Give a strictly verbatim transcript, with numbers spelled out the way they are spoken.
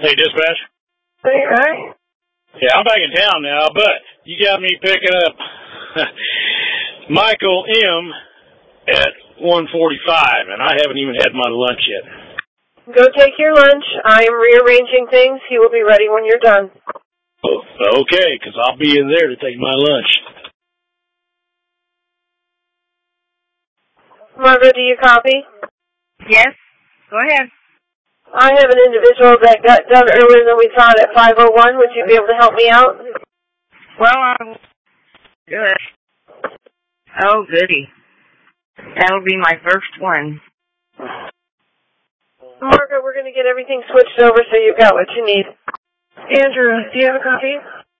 Hey, dispatch. Hey, hi. Yeah, I'm back in town now, but you got me picking up Michael M. at one forty-five, and I haven't even had my lunch yet. Go take your lunch. I am rearranging things. He will be ready when you're done. Oh, okay, because I'll be in there to take my lunch. Margo, do you copy? Yes, go ahead. I have an individual that got done earlier than we thought at five oh one. Would you be able to help me out? Well, um, good. Oh, goody. That'll be my first one. Margo, we're going to get everything switched over so you've got what you need. Andrew, do you have a copy?